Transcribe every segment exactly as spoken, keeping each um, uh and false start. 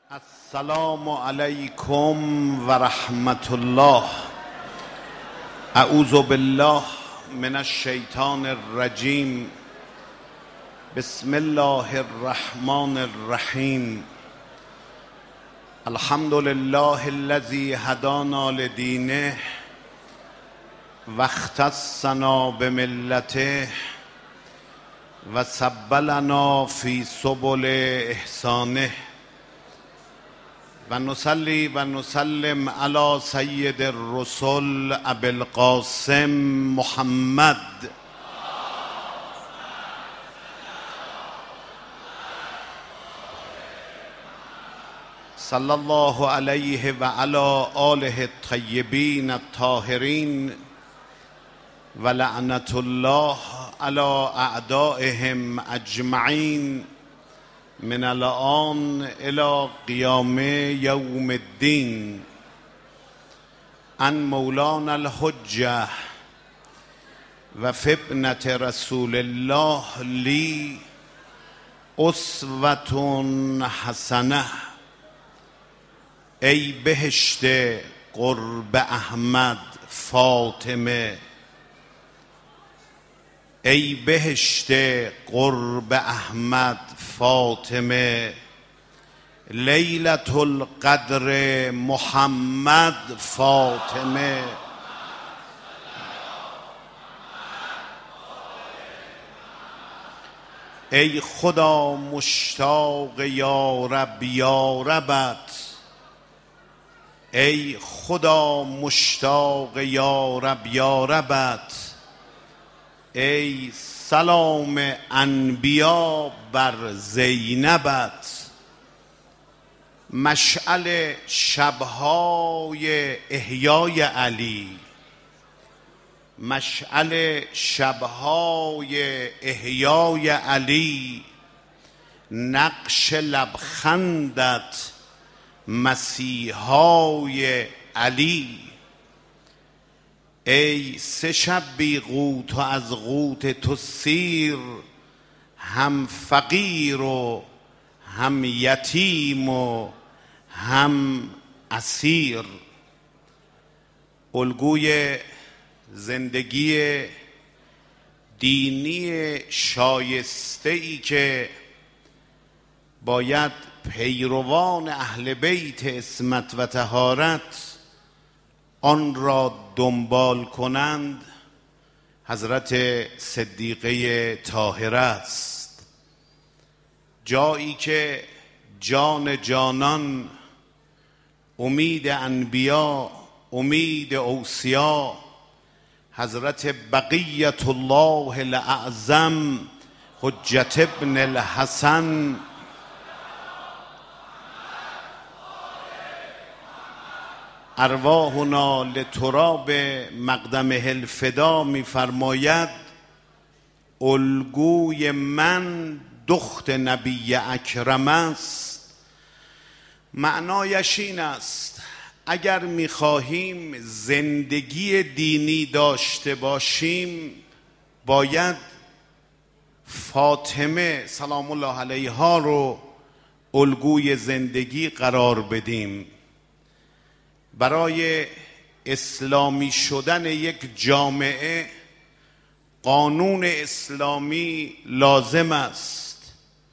السلام علیکم و رحمت الله. اعوذ بالله من الشیطان الرجیم. بسم الله الرحمن الرحیم. الحمد لله الذی هدانا لدینه و اختصنا بملته و سبلنا فی سبل احسانه و نصلی و نسلم علی سید الرسل ابی القاسم محمد صلی الله علیه و علی آله الطیبین الطاهرین و لعنت الله علی اعدائهم اجمعین من الان الى قیام یوم الدین. ان مولانا الحجه و فی ابنة رسول الله لی اسوة حسنه. ای بهشت قرب احمد فاطمه، ای بهشت قرب احمد فاطمه، لیلة القدر محمد فاطمه. ای خدا مشتاق یارب یاربت، ای خدا مشتاق یارب یاربت، ای سلام انبیا بر زینبت. مشعل شبهای احیای علی، مشعل شبهای احیای علی، نقش لبخندت مسیحای علی. ای سه شب بی قوت و از قوت تو سیر، هم فقیر و هم یتیم و هم اسیر. الگوی زندگی دینی شایسته ای که باید پیروان اهل بیت عصمت و طهارت آن را دنبال کنند، حضرت صدیقه طاهره است. جایی که جان جانان، امید انبیا، امید اوصیا، حضرت بقیت الله الاعظم حجت ابن الحسن ارواحنا لتراب مقدمه الفدا میفرماید: الگوی من دخت نبی اکرم است. معنایش این است اگر میخواهیم زندگی دینی داشته باشیم باید فاطمه سلام الله علیها رو الگوی زندگی قرار بدیم. برای اسلامی شدن یک جامعه قانون اسلامی لازم است،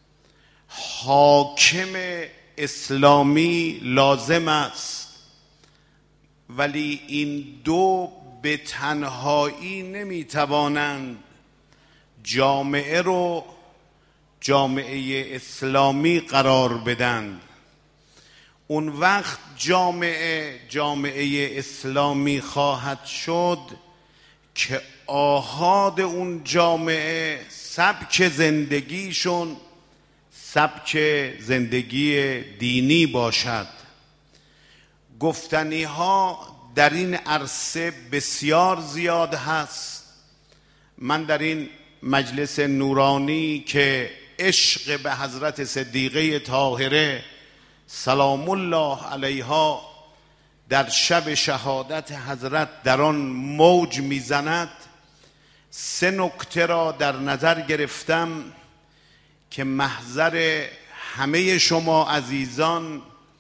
حاکم اسلامی لازم است، ولی این دو به تنهایی نمیتوانند جامعه رو جامعه اسلامی قرار بدن. اون وقت جامعه جامعه اسلامی خواهد شد که آحاد اون جامعه سبک زندگیشون سبک زندگی دینی باشد. گفتنی ها در این عرصه بسیار زیاد هست. من در این مجلس نورانی که عشق به حضرت صدیقه طاهره سلام الله علیها در شب شهادت حضرت در آن موج میزند، سه نکته را در نظر گرفتم که محضر همه شما عزیزان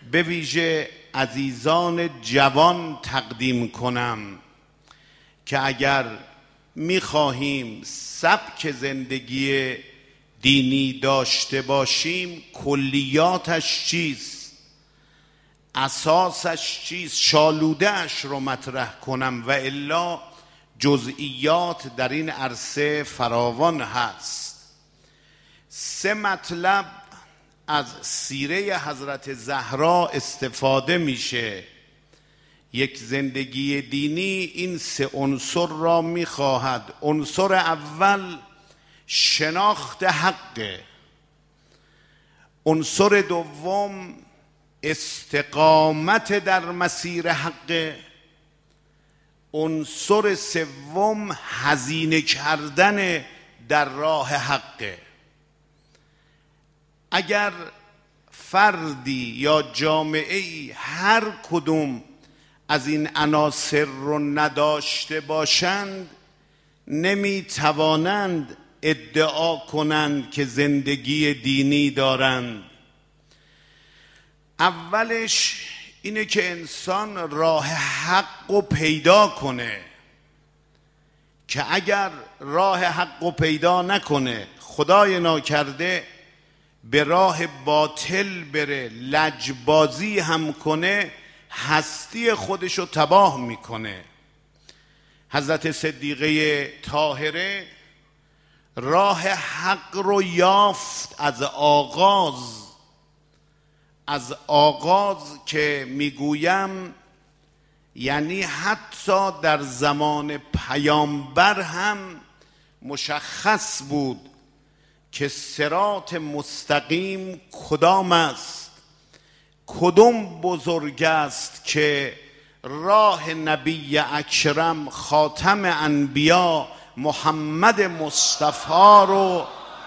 به ویژه عزیزان جوان تقدیم کنم که اگر می‌خواهیم سبک زندگی دینی داشته باشیم کلیاتش چیست، اساسش چیست، شالوده‌اش رو مطرح کنم و الا جزئیات در این عرصه فراوان هست. سه مطلب از سیره حضرت زهرا استفاده میشه. یک زندگی دینی این سه عنصر را میخواهد. عنصر اول شناخت حقه، عنصر دوم استقامت در مسیر حقه، عنصر سوم هزینه کردن در راه حقه. اگر فردی یا جامعه‌ای هر کدوم از این عناصر رو نداشته باشند نمی توانند ادعا کنند که زندگی دینی دارند. اولش اینه که انسان راه حق رو پیدا کنه، که اگر راه حق رو پیدا نکنه خدای ناکرده به راه باطل بره، لجبازی هم کنه، هستی خودشو تباه میکنه. حضرت صدیقه طاهره راه حق رو یافت از آغاز، از آغاز که میگویم یعنی حتی در زمان پیامبر هم مشخص بود که صراط مستقیم کدام است، کدام بزرگ است که راه نبی اکرم خاتم انبیا محمد مصطفی رو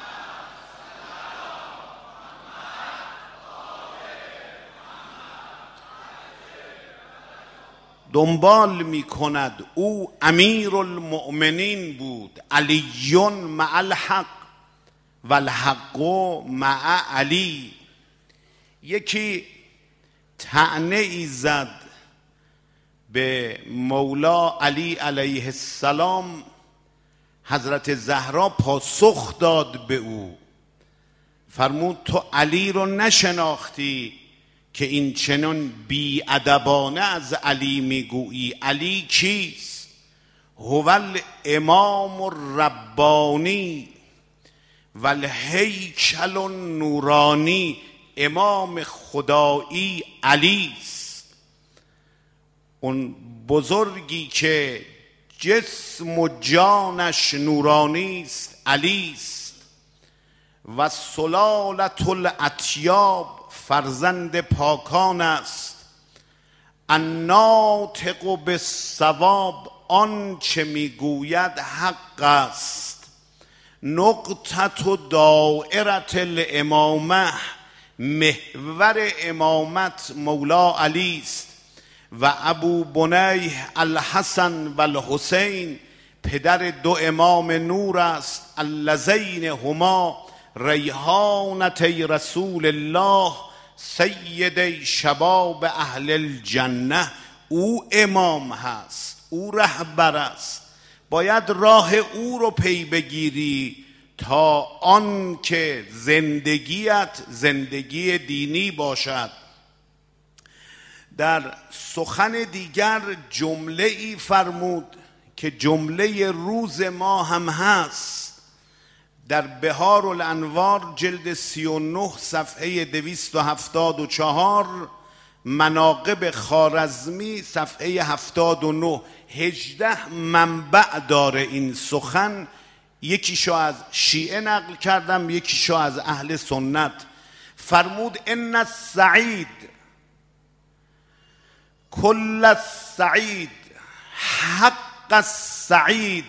دنبال می کند. او امیر المؤمنین بود، علیون مع الحق و الحق مع علی. یکی طعنه ای زد به مولا علی علیه السلام، حضرت زهرا پاسخ داد به او، فرمود تو علی رو نشناختی که این چنان بی‌ادبانه از علی میگویی. علی کیست؟ هو الامام الربانی و الهیکل النورانی. امام خدایی علی است، اون بزرگی که جسم و جانش نورانی است علی است. و سلالة الاطیاب، فرزند پاکان است. الناطق بالصواب، آن چه میگوید حق است. نقطة دائرة الامامه، محور امامت مولا علی است. و ابو بنیه الحسن و الحسین، پدر دو امام نور است. اللذین هما ریحانتی رسول الله، سید شباب اهل الجنه. او امام هست، او رهبر است، باید راه او رو پی بگیری تا آن که زندگیت زندگی دینی باشد. در سخن دیگر جمله ای فرمود که جمله روز ما هم هست. در بهار الانوار جلد سی و نه صفحه دویست و هفتاد و چهار، مناقب خوارزمی صفحه هفتاد و نه، هجده منبع داره این سخن. یکیشو از شیعه نقل کردم، یکیشو از اهل سنت. فرمود ان السعید کل السعید حق السعید،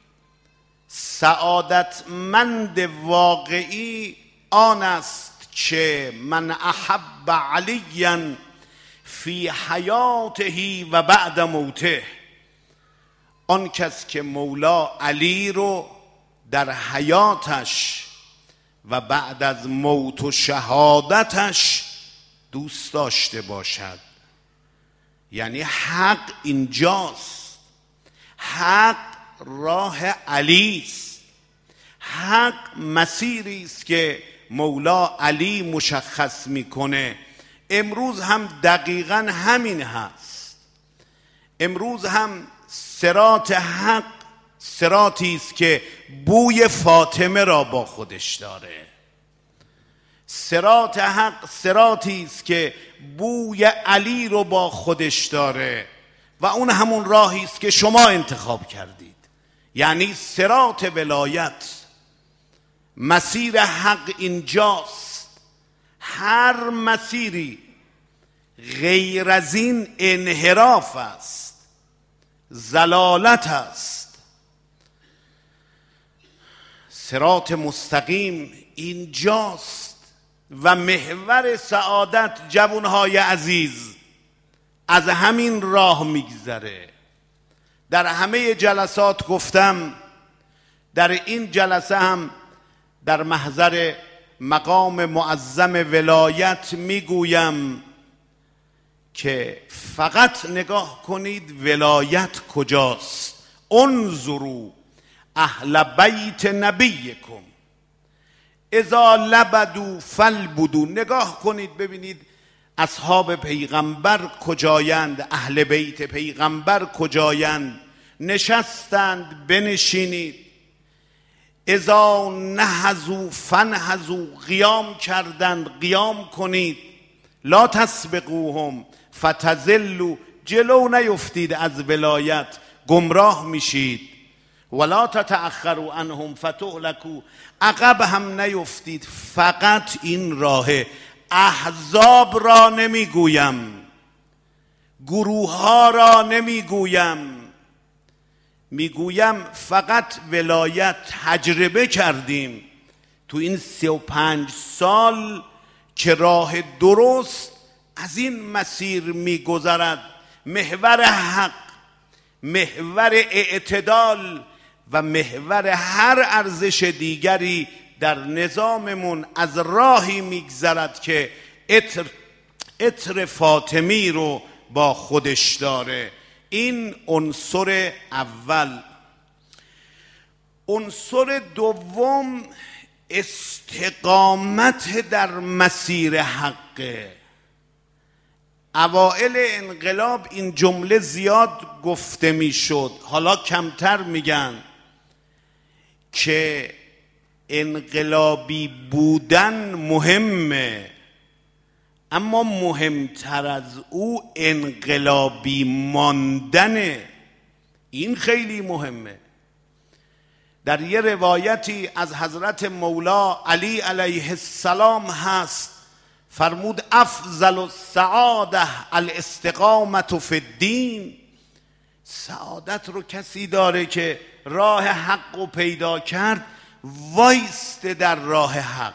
سعادتمند واقعی آن است که من احب علیا فی حیاته و بعد موته، آن کس که مولا علی رو در حیاتش و بعد از موت و شهادتش دوست داشته باشد. یعنی حق اینجاست، حق راه علی است، حق مسیری است که مولا علی مشخص میکنه. امروز هم دقیقاً همین هست. امروز هم صراط حق صراطی است که بوی فاطمه را با خودش داره. صراط حق صراطی است که بوی علی رو با خودش داره و اون همون راهی است که شما انتخاب کردید. یعنی صراط ولایت، مسیر حق اینجاست. هر مسیری غیر از این انحراف است، ضلالت است. صراط مستقیم اینجاست و محور سعادت جوانهای عزیز از همین راه میگذره. در همه جلسات گفتم، در این جلسه هم در محضر مقام معظم ولایت میگویم که فقط نگاه کنید ولایت کجاست. انظروا اهل بیت نبیکم اذا لبدوا فالبدوا. نگاه کنید ببینید اصحاب پیغمبر کجایند، اهل بیت پیغمبر کجایند. نشستند بنشینید. اذا نهضوا فانهضوا، قیام کردند قیام کنید. لا تسبقوهم فتزلوا، جلو نیفتید از ولایت گمراه میشید. ولا تتأخروا عنهم فتهلكوا، عقب هم نیفتید. فقط این راه. احزاب را نمیگویم، گروه ها را نمیگویم، میگویم فقط ولایت تجربه کردیم تو این سی و پنج سال که راه درست از این مسیر میگذرد. محور حق، محور اعتدال و محور هر ارزش دیگری در نظاممون از راهی میگذرد که عطر عطر فاطمی رو با خودش داره. این عنصر اول. عنصر دوم استقامت در مسیر حقه. اوائل انقلاب این جمله زیاد گفته میشد، حالا کمتر میگن که انقلابی بودن مهمه، اما مهمتر از او انقلابی ماندنه. این خیلی مهمه. در یه روایتی از حضرت مولا علی علیه السلام هست، فرمود افضل السعاده الاستقامت فی الدین. سعادت رو کسی داره که راه حق رو پیدا کرد، وایسته در راه حق.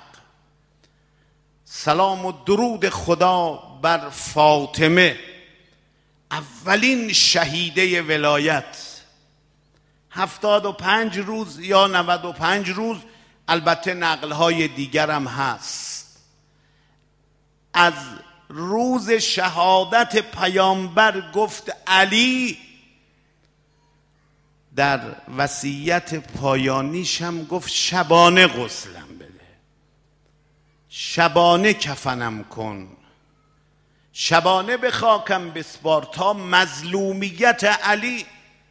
سلام و درود خدا بر فاطمه، اولین شهیده ولایت. هفتاد و پنج روز یا نود و پنج روز، البته نقلهای دیگرم هست، از روز شهادت پیامبر گفت علی در وصیت پایانیش هم گفت شبانه غسلم بده، شبانه کفنم کن، شبانه به خاکم بسپار تا مظلومیت علی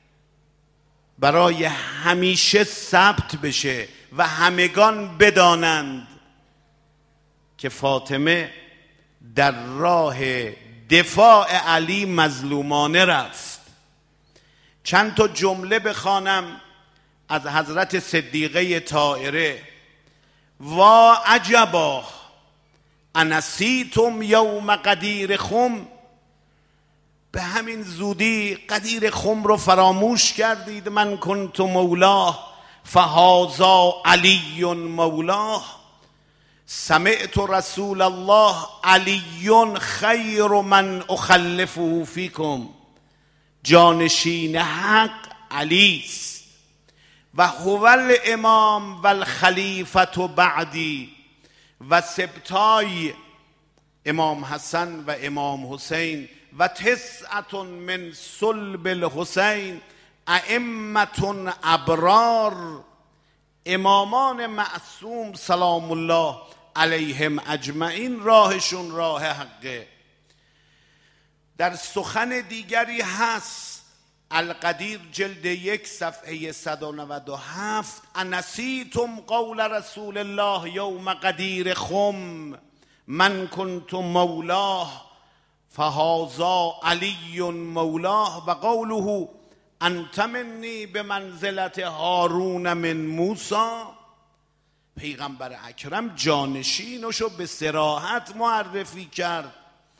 برای همیشه ثبت بشه و همگان بدانند که فاطمه در راه دفاع علی مظلومانه رفت. چند تا جمله بخوانم از حضرت صدیقه طاهره. و عجبا انسیتم یوم قدیر خم، به همین زودی قدیر خم رو فراموش کردید. من کنت مولاه فهذا علی مولاه. سمعت رسول الله علی خیر من اخلفه فیکم. جانشین حق علی است و هو الامام و الخلیفة بعدی. و سبتای امام حسن و امام حسین و تسعة من صلب الحسین ائمة ابرار، امامان معصوم سلام الله علیهم اجمعین راهشون راه حقه. در سخن دیگری هست القدیر جلد یک صفحه صد و نود و هفت انسیتم قول رسول الله یوم قدیر خم من کنت مولاه فهذا علی مولاه و قوله انت منی به منزلت هارون من موسی. پیغمبر اکرم جانشینشو به صراحت معرفی کرد.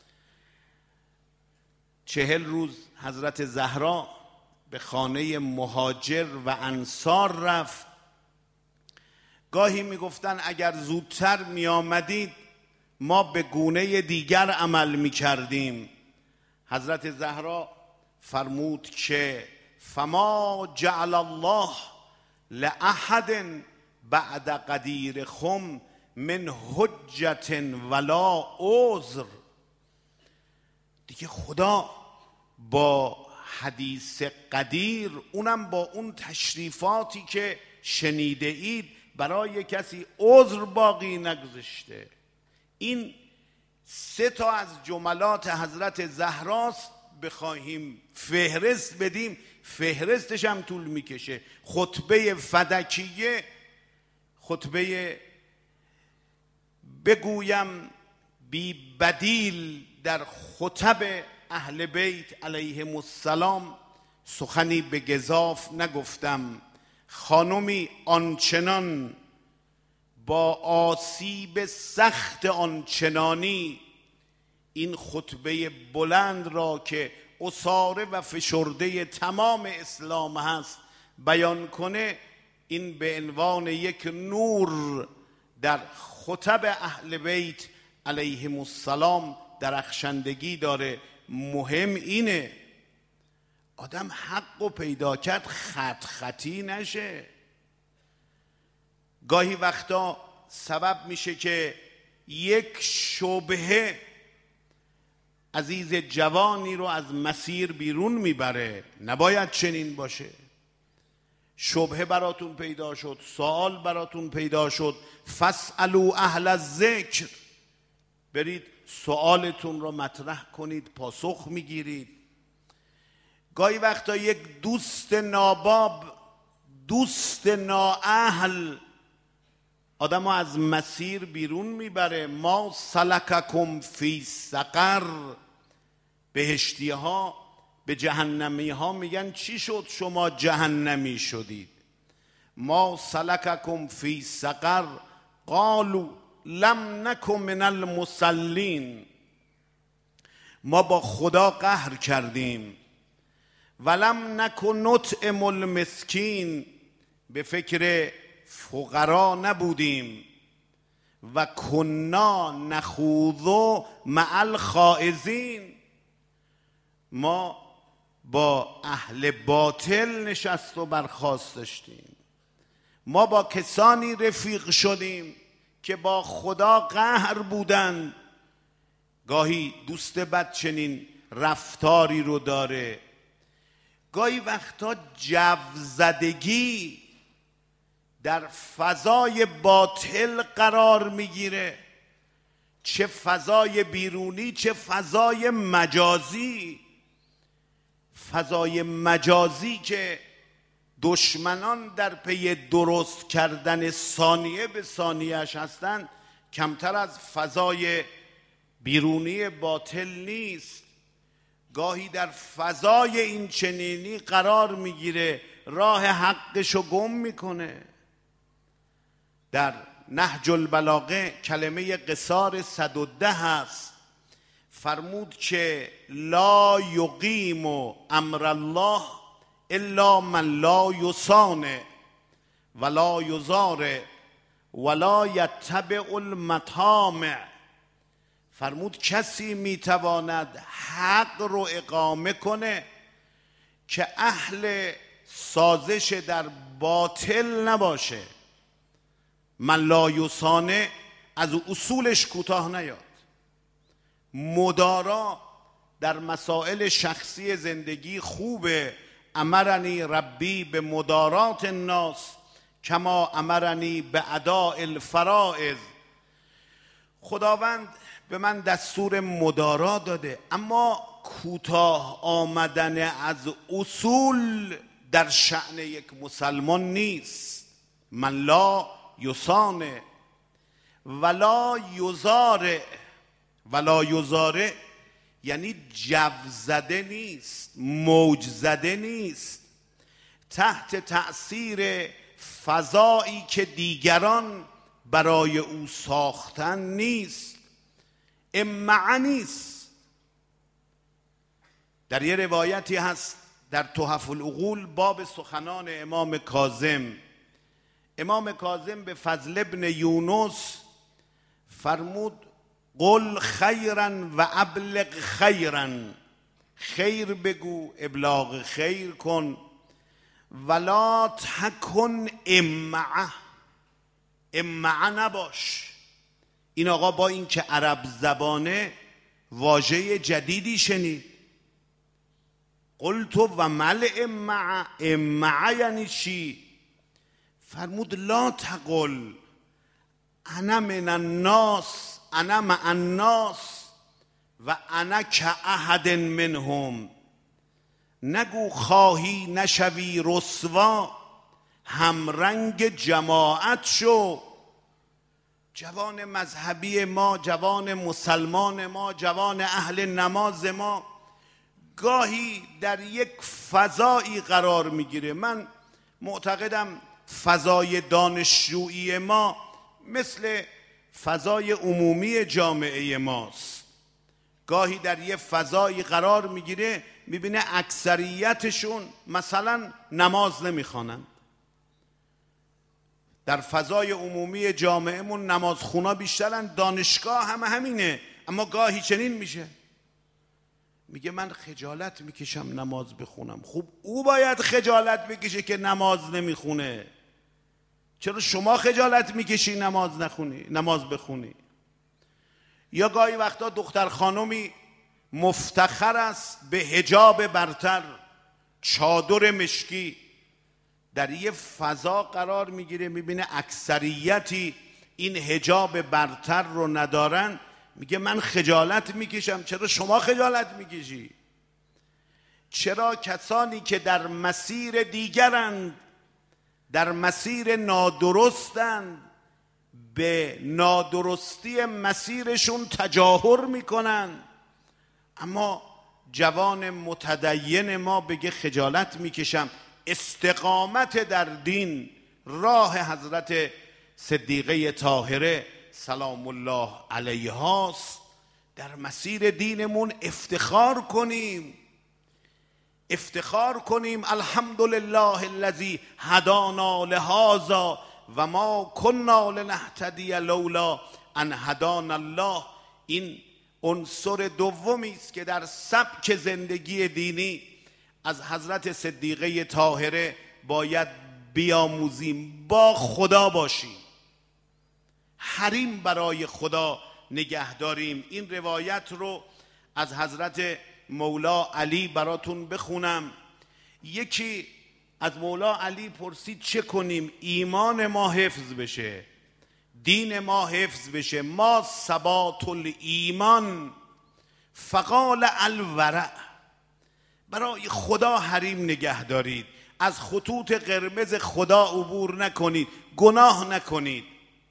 چهل روز حضرت زهرا به خانه مهاجر و انصار رفت. گاهی میگفتن اگر زودتر می آمدید ما به گونه دیگر عمل می کردیم. حضرت زهرا فرمود که فما جعل الله لأحد بعد قدیر خم من حجت ولا عذر. دیگه خدا با حدیث قدیر، اونم با اون تشریفاتی که شنیده اید، برای کسی عذر باقی نگذاشته. این سه تا از جملات حضرت زهراست. بخواهیم فهرست بدیم فهرستش هم طول میکشه. خطبه فدکیه، خطبه بگویم بی بدیل در خطب اهل بیت علیهم السلام، سخنی به گزاف نگفتم. خانمی آنچنان با آسیب سخت آنچنانی این خطبه بلند را که اساره و فشرده تمام اسلام هست بیان کنه، این به عنوان یک نور در خطب اهل بیت علیهم السلام درخشندگی داره. مهم اینه آدم حق و پیدا کرد خط خطی نشه. گاهی وقتا سبب میشه که یک شبهه عزیز جوانی رو از مسیر بیرون میبره. نباید چنین باشه. شبهه براتون پیدا شد، سوال براتون پیدا شد، فاسألوا اهل الذکر، برید سوالتون رو مطرح کنید، پاسخ میگیرید. گاهی وقتا یک دوست ناباب، دوست نااهل آدم ها از مسیر بیرون میبره. ما سلککم فی سقر، بهشتی ها به جهنمی ها میگن چی شد شما جهنمی شدید؟ ما سلککم فی سقر قالوا لم نکن من المصلین، ما با خدا قهر کردیم. ولم نکن نطعم المسکین، به فکر فقرا نبودیم. و کنا نخوض مع الخائضین، ما با اهل باطل نشست و برخاست داشتیم. ما با کسانی رفیق شدیم که با خدا قهر بودند. گاهی دوست بد چنین رفتاری رو داره. گاهی وقتا جوزدگی در فضای باطل قرار میگیره، چه فضای بیرونی چه فضای مجازی. فضای مجازی که دشمنان در پی درست کردن ثانیه به ثانیهش هستند کمتر از فضای بیرونی باطل نیست. گاهی در فضای این چنینی قرار میگیره، راه حقشو گم میکنه. در نهج البلاغه کلمه قصار صد و ده هست، فرمود که لا یقیم امر الله الا من لا یصانع ولا یزارع ولا یتبع المطامع. فرمود کسی میتواند حق رو اقامه کنه که اهل سازش در باطل نباشه. من لا یصانع از اصولش کوتاه نیاد. مدارا در مسائل شخصی زندگی خوبه. امرنی ربی به مدارات الناس کما امرنی به اداء الفرائض. خداوند به من دستور مدارا داده، اما کوتاه آمدن از اصول در شأن یک مسلمان نیست. من لا یسانه ولا یزارع. ولا یزارع یعنی جو زده نیست، موج زده نیست، تحت تأثیر فضایی که دیگران برای او ساختن نیست، امعه نیست. در یه روایتی هست در تحف العقول باب سخنان امام کاظم. امام کاظم به فضل ابن یونس فرمود قل خیرا و ابلغ خیرا، خیر بگو ابلاغ خیر کن، ولا تکن امعه، امعه نباش. این آقا با این که عرب زبانه واژه جدیدی شنید. قلت و مل امعه، امعه یعنی چی؟ فرمود لا تقل انا من الناس، انا مع الناس و انا کاحد منهم. نگو خواهی نشوی رسوا، همرنگ جماعت شو. جوان مذهبی ما، جوان مسلمان ما، جوان اهل نماز ما گاهی در یک فضایی قرار میگیره. من معتقدم فضای دانشجویی ما مثل فضای عمومی جامعه ماست. گاهی در یه فضایی قرار میگیره میبینه اکثریتشون مثلا نماز نمیخوانند. در فضای عمومی جامعهمون نمازخونا بیشترن، دانشگاه همه همینه، اما گاهی چنین میشه میگه من خجالت میکشم نماز بخونم. خوب او باید خجالت بکشه که نماز نمیخونه، چرا شما خجالت میکشی نماز نخونی، نماز بخونی؟ یا گاهی وقتا دختر خانمی مفتخر است به حجاب برتر، چادر مشکی، در یه فضا قرار میگیره میبینه اکثریتی این حجاب برتر رو ندارن، میگه من خجالت میکشم. چرا شما خجالت میکشی؟ چرا کسانی که در مسیر دیگرند، در مسیر نادرستند، به نادرستی مسیرشون تجاهر میکنن، اما جوان متدین ما بگه خجالت میکشم؟ استقامت در دین راه حضرت صدیقه طاهره سلام الله علیهاست. در مسیر دینمون افتخار کنیم، افتخار کنیم الحمدلله الذی هدانا لهذا و ما کنا لنهتدی لولا ان هدانا الله. این عنصر دومی است که در سبک زندگی دینی از حضرت صدیقه طاهره باید بیاموزیم. با خدا باشیم، حریم برای خدا نگه داریم. این روایت رو از حضرت مولا علی براتون بخونم. یکی از مولا علی پرسید چه کنیم ایمان ما حفظ بشه، دین ما حفظ بشه؟ ما ثبات الایمان، فقال الورع، برای خدا حریم نگه دارید، از خطوط قرمز خدا عبور نکنید، گناه نکنید.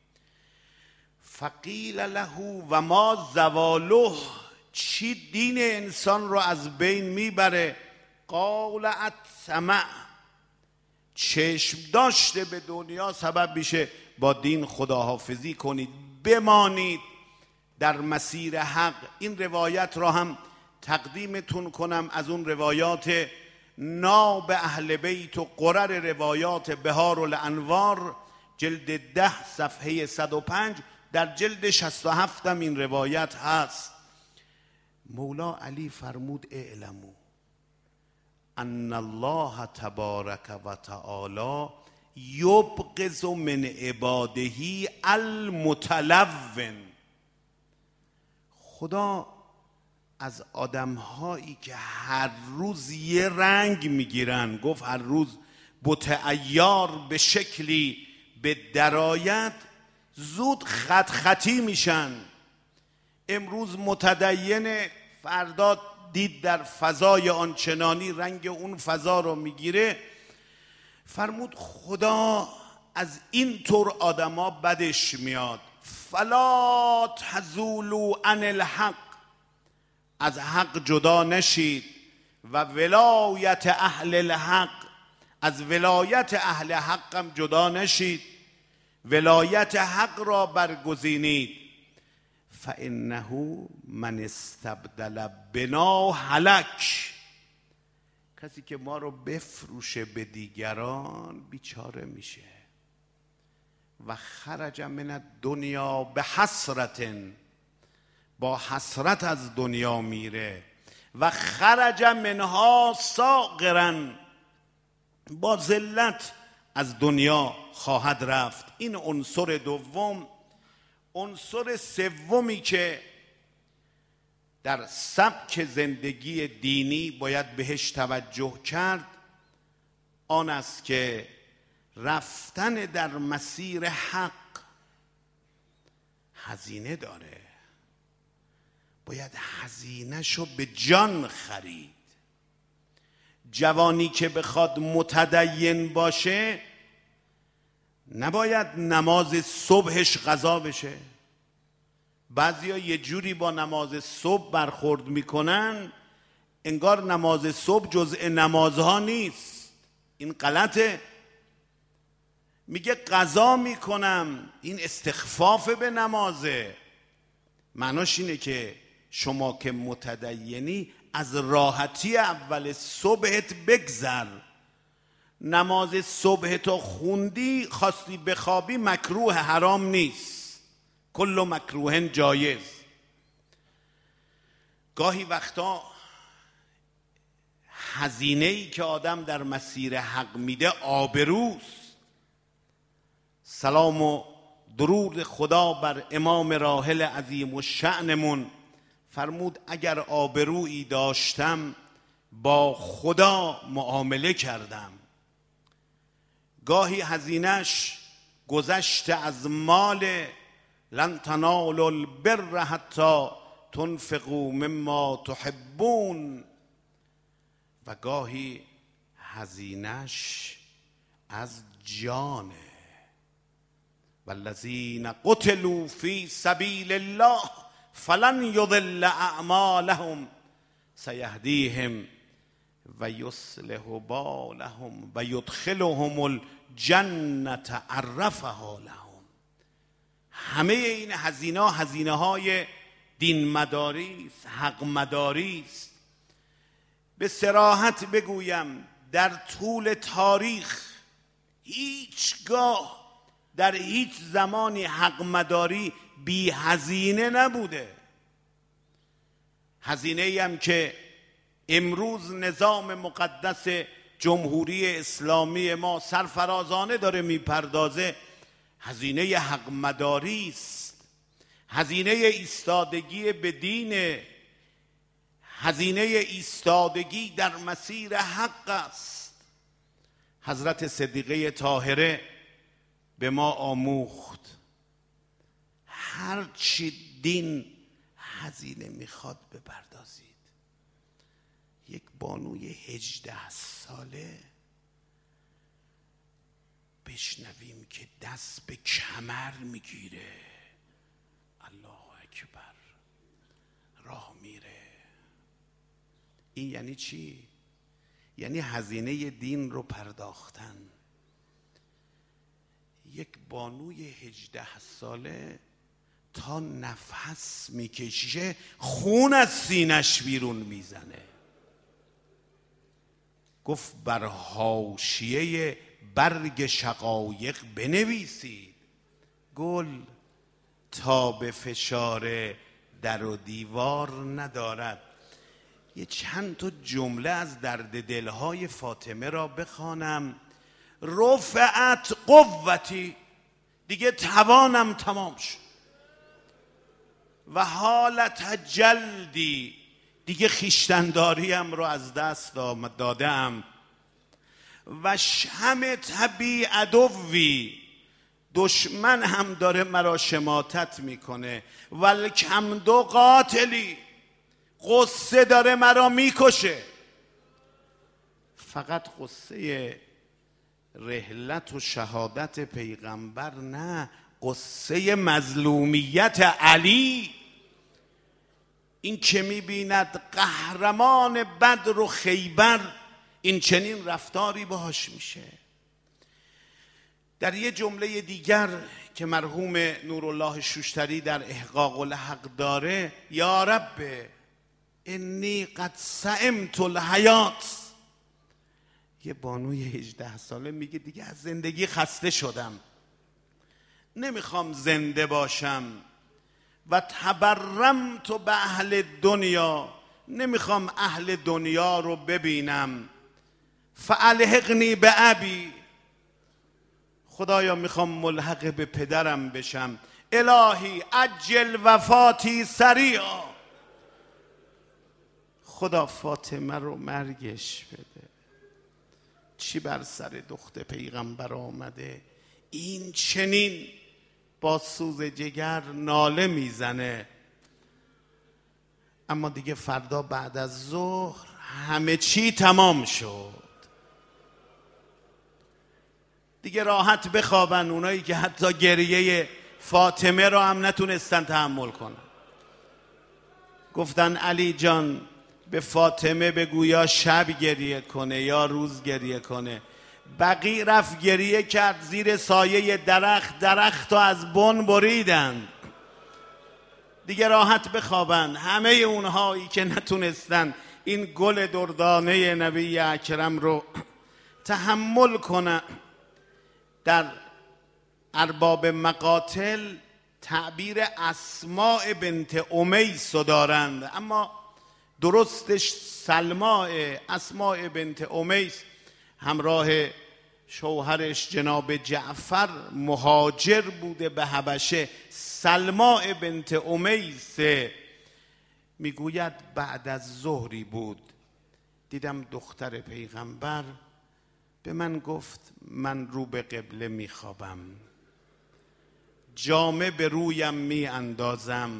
فقیل له و ما زواله، چی دین انسان رو از بین میبره؟ قال الطمع، چشم داشته به دنیا سبب میشه با دین خداحافظی کنید، بمانید در مسیر حق. این روایت را هم تقدیمتون کنم از اون روایات ناب اهل بیت و قرر روایات بهار الانوار جلد ده صفحه صد و پنج، در جلد شصت و هفت هم این روایت هست. مولا علی فرمود اعلمو ان الله تبارک و تعالی یبغض من عباده المتلون. خدا از آدم‌هایی که هر روز یه رنگ میگیرن، گفت هر روز بت عیار به شکلی به درایت، زود خط خطی میشن. امروز متدین، فردا دید در فضای آنچنانی رنگ اون فضا رو میگیره. فرمود خدا از این طور آدما بدش میاد. فلا تزولوا عن الحق، از حق جدا نشید. و ولایت اهل الحق، از ولایت اهل حق هم جدا نشید، ولایت حق را برگزینید. فانه من استبدل بنا هلک، کسی که ما رو بفروشه به دیگران بیچاره میشه. و خرج من الدنیا به حسرت، با حسرت از دنیا میره. و خرج منها ساغرا، با ذلت از دنیا خواهد رفت. این عنصر دوم. عنصر سومی که در سبک زندگی دینی باید بهش توجه کرد آن است که رفتن در مسیر حق هزینه داره. باید هزینه‌شو به جان خرید. جوانی که بخواد متدین باشه نباید نماز صبحش قضا بشه. بعضیا یه جوری با نماز صبح برخورد میکنن انگار نماز صبح جزء نمازها نیست. این غلطه. میگه قضا میکنم، این استخفاف به نمازه. معناش اینه که شما که متدینی از راحتی اول صبحت بگذر. نماز صبحتو خوندی، خواستی بخوابی، مکروه، حرام نیست. کل مکروه جایز. گاهی وقتا هزینه‌ای که آدم در مسیر حق میده آبروست. سلام و درود خدا بر امام راحل عظیم الشأنمون. فرمود اگر آبرویی داشتم با خدا معامله کردم. گاهی هزینش گذشته از مال، لن تنالوا البر حتی تنفقوا مما تحبون. و گاهی هزینش از جانه. والذین قتلوا فی سبیل الله فلن یضل اعمالهم سیهدیهم و یصلح بالهم و یدخلهم الجنة عرفها لهم. همه این هزینه هزینه های دین مداری است، حق مداری است. به صراحت بگویم در طول تاریخ هیچگاه در هیچ زمانی حق مداری بی هزینه نبوده. هزینه ای هم که امروز نظام مقدس جمهوری اسلامی ما سرفرازانه داره میپردازه، هزینه حق مداری است. هزینه ایستادگی به دین، هزینه ایستادگی در مسیر حق است. حضرت صدیقه طاهره به ما آموخت هر چی دین هزینه میخواد بپردازید. یک بانوی هجده ساله بشنویم که دست به کمر میگیره، الله اکبر، راه میره. این یعنی چی؟ یعنی هزینه دین رو پرداختن. یک بانوی هجده ساله تا نفس میکشه خون از سینش بیرون میزنه. گفت بر حاشیه برگ شقایق بنویسید، گل تا به فشار در و دیوار ندارد. یه چند تا جمله از درد دلهای فاطمه را بخوانم. رفعت قوتی، دیگه توانم تمام شد. و حالت جلدی، دیگه خیشتنداریم رو از دست دادم و شم طبی عدوی، دشمن هم داره مرا شماتت میکنه. ولکم دو قاتلی، قصه داره مرا میکشه. فقط قصه رحلت و شهادت پیغمبر نه، قصه مظلومیت علی. این که میبیند قهرمان بدر و خیبر، این چنین رفتاری باهاش میشه. در یه جمله دیگر که مرحوم نورالله شوشتری در احقاق الحق داره، یا رب انی قد سئمت الحیات، یه بانوی هجده ساله میگه دیگه از زندگی خسته شدم، نمیخوام زنده باشم. و تبرمت به اهل دنیا، نمیخوام اهل دنیا رو ببینم. فالحقنی به ابی، خدایا میخوام ملحق به پدرم بشم. الهی عجل وفاتی سریعا، خدا فاطمه رو مرگش بده. چی بر سر دختر پیغمبر آمده؟ این چنین با سوز جگر ناله میزنه. اما دیگه فردا بعد از ظهر همه چی تمام شد، دیگه راحت بخوابن اونایی که حتی گریه فاطمه رو هم نتونستن تحمل کنن. گفتن علی جان به فاطمه بگو یا شب گریه کنه یا روز گریه کنه. بقی رفت گریه کرد زیر سایه درخت، درخت رو از بن بریدن. دیگه راحت بخوابن همه اونهایی که نتونستن این گل دردانه نبی اکرم رو تحمل کنن. در ارباب مقاتل تعبیر اسماء بنت امیس دارند، اما درستش سلماء. اسماء بنت امیس همراه شوهرش جناب جعفر مهاجر بوده به حبشه. سلماء بنت امیس میگوید بعد از ظهری بود، دیدم دختر پیغمبر به من گفت من رو به قبله میخوابم، جامه به رویم می اندازم،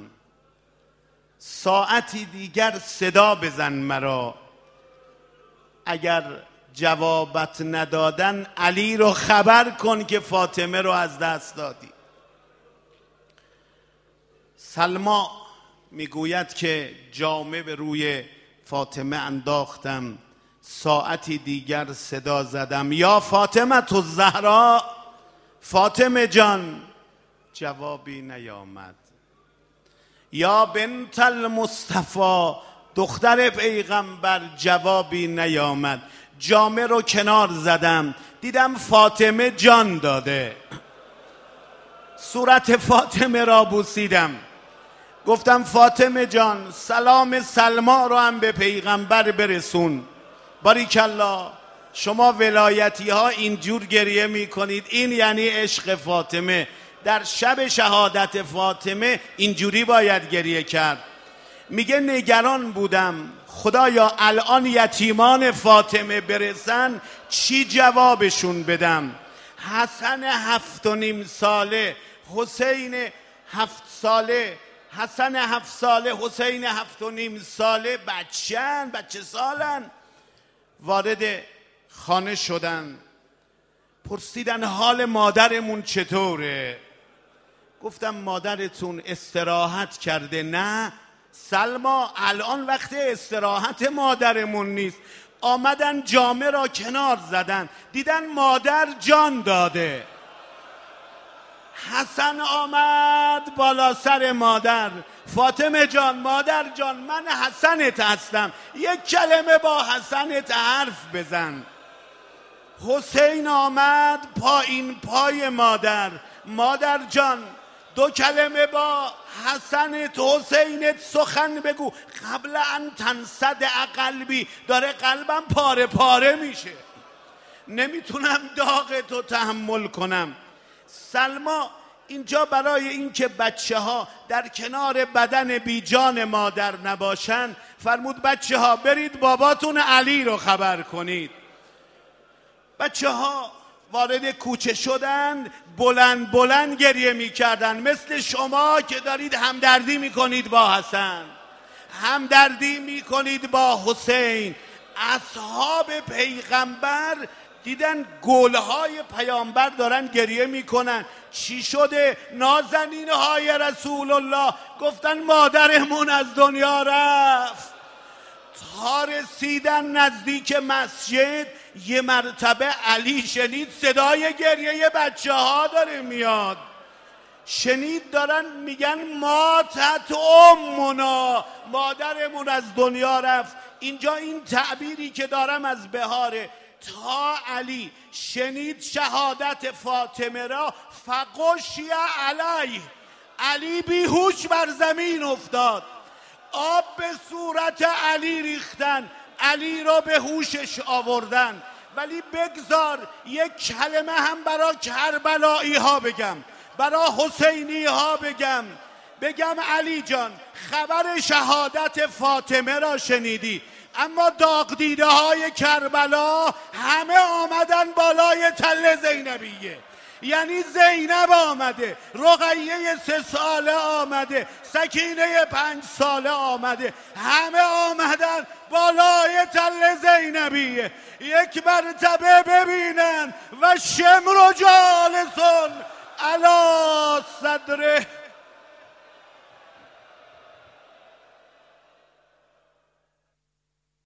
ساعتی دیگر صدا بزن مرا، اگر جوابت ندادن علی رو خبر کن که فاطمه رو از دست دادی. سلما میگوید که جامه به روی فاطمه انداختم، ساعتی دیگر صدا زدم یا فاطمه تو زهرا، فاطمه جان، جوابی نیامد. یا بنت المصطفی، دختر پیغمبر، جوابی نیامد. جامه رو کنار زدم، دیدم فاطمه جان داده. صورت فاطمه را بوسیدم، گفتم فاطمه جان سلام سلما رو هم به پیغمبر برسون. باریکالله، شما ولایتی ها اینجور گریه می کنید، این یعنی عشق فاطمه. در شب شهادت فاطمه اینجوری باید گریه کرد. میگه نگران بودم خدایا الان یتیمان فاطمه برسن چی جوابشون بدم. حسن هفت و نیم ساله، حسین هفت ساله، حسن هفت ساله، حسین هفت و نیم ساله، بچه‌ن، بچه سالن. وارد خانه شدن، پرسیدن حال مادرمون چطوره؟ گفتم مادرتون استراحت کرده. نه سلما، الان وقت استراحت مادرمون نیست. آمدن جامه را کنار زدن، دیدن مادر جان داده. حسن آمد بالا سر مادر، فاطمه جان، مادر جان، من حسنت هستم، یک کلمه با حسنت حرف بزن. حسین آمد پایین پای مادر، مادر جان دو کلمه با حسنت حسینت سخن بگو. قبل ان تنصدع قلبی، داره قلبم پاره پاره میشه، نمیتونم داغ تو تحمل کنم. سلما اینجا برای اینکه بچه ها در کنار بدن بی جان مادر نباشن، فرمود بچه ها برید باباتون علی رو خبر کنید. بچه ها وارد کوچه شدند، بلند بلند گریه می کردن، مثل شما که دارید همدردی می کنید با حسن، همدردی می کنید با حسین. اصحاب پیغمبر دیدن گلهای پیامبر دارن گریه میکنن. چی شده؟ نازنین های رسول الله گفتن مادرمون از دنیا رفت. تا رسیدن نزدیک مسجد یه مرتبه علی شنید صدای گریه بچه ها داره میاد، شنید دارن میگن ماتت امنا، مادرمون از دنیا رفت. اینجا این تعبیری که دارم از بهاره. تا علی شنید شهادت فاطمه را فغشی علیه، علی بیهوش بر زمین افتاد، آب به صورت علی ریختن، علی را به هوشش آوردن. ولی بگذار یک کلمه هم برای کربلایی ها بگم، برای حسینی ها بگم. بگم علی جان خبر شهادت فاطمه را شنیدی، اما داغ دیده های کربلا همه آمدن بالای تل زینبیه. یعنی زینب آمده، رقیه سه ساله آمده، سکینه پنج ساله آمده، همه آمدن بالای تل زینبیه. یک مرتبه ببینن و شمر و جالسون علی صدره